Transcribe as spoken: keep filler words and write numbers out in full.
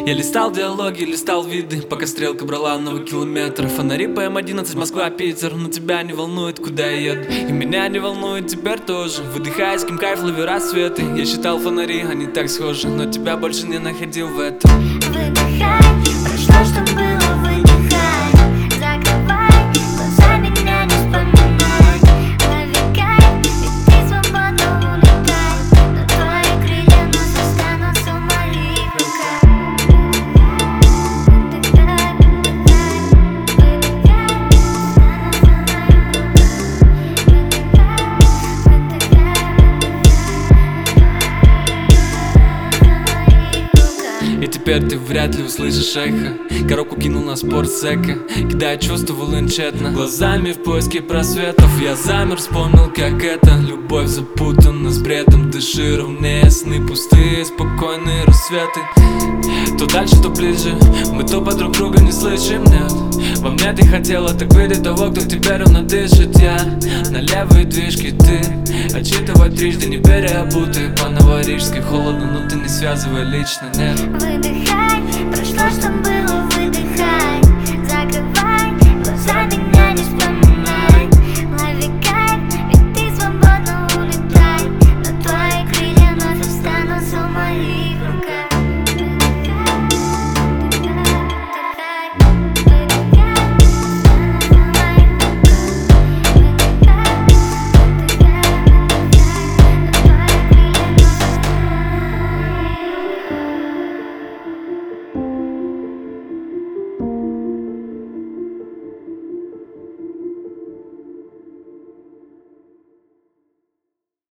Я листал диалоги, листал виды, пока стрелка брала новый километр. Фонари по эм одиннадцать, Москва, Питер. Но тебя не волнует, куда я еду, и меня не волнует теперь тоже. Выдыхая, с кем кайф, лови рассветы. Я считал фонари, они так схожи, но тебя больше не находил в этом. Выдыхай, прошло, что было, выдыхай. Закрывай глаза, меня не вспоминай. Лови кайф, ведь ты свободно улетай. Но твои крылья вновь останутся в моих руках. Выдыхай, выдыхай, И теперь ты вряд ли услышишь эхо. Коробку кинул на спортсека, кидая чувства в лунь тщетно. Глазами в поиске просветов я замер, вспомнил, как это. Любовь запутана с бредом, дыши ровнее, сны пустые, спокойные рассветы. То дальше, то ближе, мы то по друг друга не слышим, нет. Во мне ты хотела так видеть того, кто тебе ровно дышит. Я на левые движки, ты отчитывать трижды, не переобутый. По новорижской холодно, но ты не связывай лично, нет. выдыхай, прошло, что было.